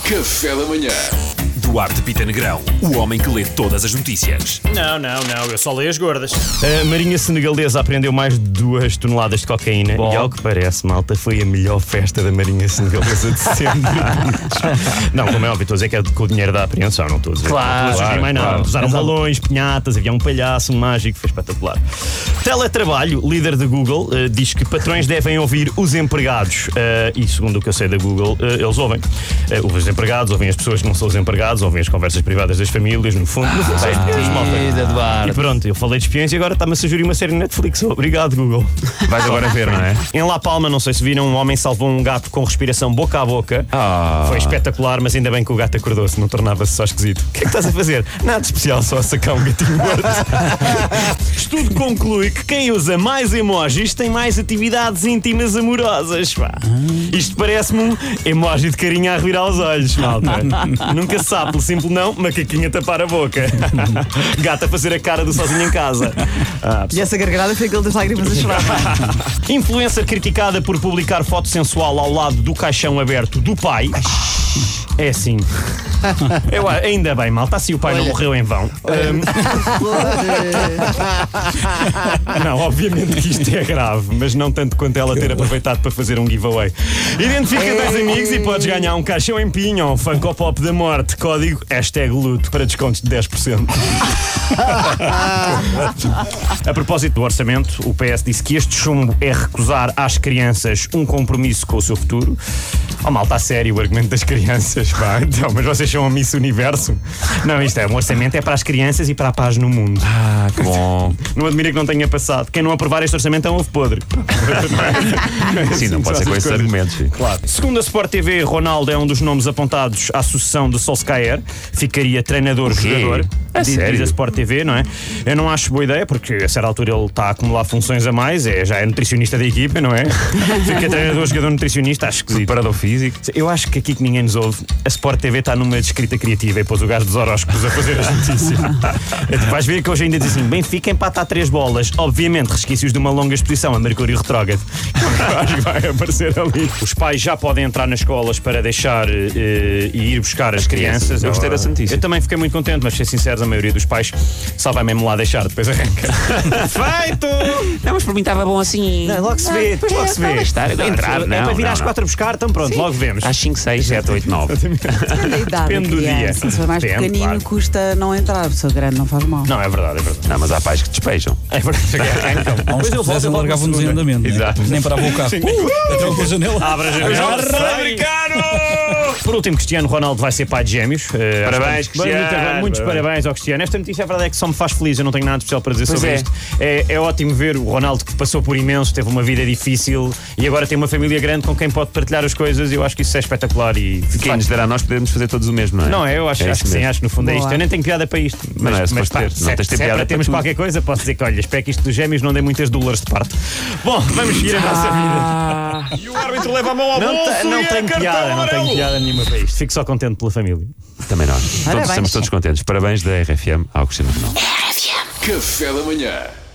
Café da manhã. Duarte Pita Negrão, o homem que lê todas as notícias. Não, eu só leio as gordas. A Marinha Senegalesa apreendeu mais de 2 toneladas de cocaína. Bom. E ao que parece, malta, foi a melhor festa da Marinha Senegalesa de sempre. Não, como é óbvio, estou a dizer que é com o dinheiro da apreensão, não estou a dizer. Claro, não estou a sugerir mais nada. claro. Usaram balões, pinhatas, havia um palhaço, um mágico, foi espetacular. Teletrabalho, líder da Google, diz que patrões devem ouvir os empregados. E segundo o que eu sei da Google, eles ouvem. Os empregados, ouvem as pessoas que não são os empregados, ouvem as conversas privadas das famílias, no fundo. No fundo são espiões, malta. E pronto, eu falei de espiões e agora está-me a sugerir uma série de Netflix. Obrigado, Google. Vais agora ver, não é? Em La Palma, não sei se viram, um homem salvou um gato com respiração boca a boca. Foi espetacular, mas ainda bem que o gato acordou-se, não tornava-se só esquisito. O que é que estás a fazer? Nada de especial, só a sacar um gatinho morto. Estudo conclui que quem usa mais emojis tem mais atividades íntimas amorosas. Pá. Isto parece-me um emoji de carinha a revirar os olhos, malta. Nunca se sabe, pelo simples não, macaquinha a tapar a boca. Gato a fazer a cara do sozinho em casa. E essa gargalhada foi aquele das lágrimas a chorar. Influencer criticada por publicar foto sensual ao lado do caixão aberto do pai. É assim. Ainda bem, malta, assim o pai não morreu em vão. Não, obviamente que isto é grave, mas não tanto quanto ela ter aproveitado para fazer um giveaway. Identifica 2 amigos e podes ganhar um caixão em pinho ou um Funko Pop da morte. Código #luto para descontos de 10%. A propósito do orçamento, o PS disse que este chumbo é recusar às crianças um compromisso com o seu futuro. Oh, malta, a sério, o argumento das crianças, pá. Então, mas vocês são a Miss Universo? Não, isto é, um orçamento é para as crianças e para a paz no mundo. Que bom. Não admira que não tenha passado. Quem não aprovar este orçamento é um ovo podre. Sim, não pode ser com esses argumentos. Sim. Claro. Segundo a Sport TV, Ronaldo é um dos nomes apontados à sucessão de Solskjaer. Ficaria treinador-jogador. Diz a Sport TV, não é? Eu não acho boa ideia, porque a certa altura ele está a acumular funções a mais, já é nutricionista da equipa, não é? Fica treinador-jogador nutricionista, acho esquisito. Preparador físico. Eu acho que aqui que ninguém nos ouve, a Sport TV está numa descrita criativa e pôs o gajo dos horóscopos a fazer as notícias. Vais ver que hoje ainda diz assim: Benfica empata a 3 bolas. Obviamente, resquícios de uma longa exposição a Mercúrio retrógrado. Acho que vai aparecer ali. Os pais já podem entrar nas escolas para deixar e ir buscar as crianças. Eu gostei dessa notícia. Eu também fiquei muito contente, mas, ser sincero, a maioria dos pais só vai mesmo lá deixar, depois arranca. Feito! Não, mas por mim estava bom assim. Não, logo se vê, depois logo se vê. Entrar, É para vir às 4 buscar, então pronto, logo vemos. Às 5, 6, 7, 8, 9. Depende do dia. Se for mais Depende, pequenino, claro. custa não entrar. Se for grande, não faz mal. Não, é verdade. Não, mas há pais que despejam. É verdade, arrancam. Há uns que fizessem largavam-nos em andamento. Exato. Nem parava o carro. Entrava pela janela. Abre a janela. Por último, Cristiano Ronaldo vai ser pai de gêmeos. Parabéns, Cristiano. Muitos parabéns ao Cristiano. Esta notícia, a verdade é que só me faz feliz. Eu não tenho nada de especial para dizer Pois sobre é. isto. É ótimo ver o Ronaldo, que passou por imenso, teve uma vida difícil e agora tem uma família grande com quem pode partilhar as coisas. Eu acho que isso é espetacular. E Quem nos dará a nós podemos fazer todos o mesmo, não é? não é? Eu acho, É acho isso que sim, mesmo. acho que no fundo é Boa. isto. Eu nem tenho piada para isto. Mas não é suposto ter. Não tens de ter se é piada para para termos tudo. qualquer coisa, posso dizer que, olha, espero que isto dos gêmeos não dê muitas dólares de parte. Bom, vamos seguir a nossa vida. E o árbitro leva a mão ao Não tenho piada nenhuma para isto. Fico só contente pela família. Também nós. Parabéns. Estamos todos contentes. Parabéns da RFM ao Cristiano Ronaldo. Café da manhã.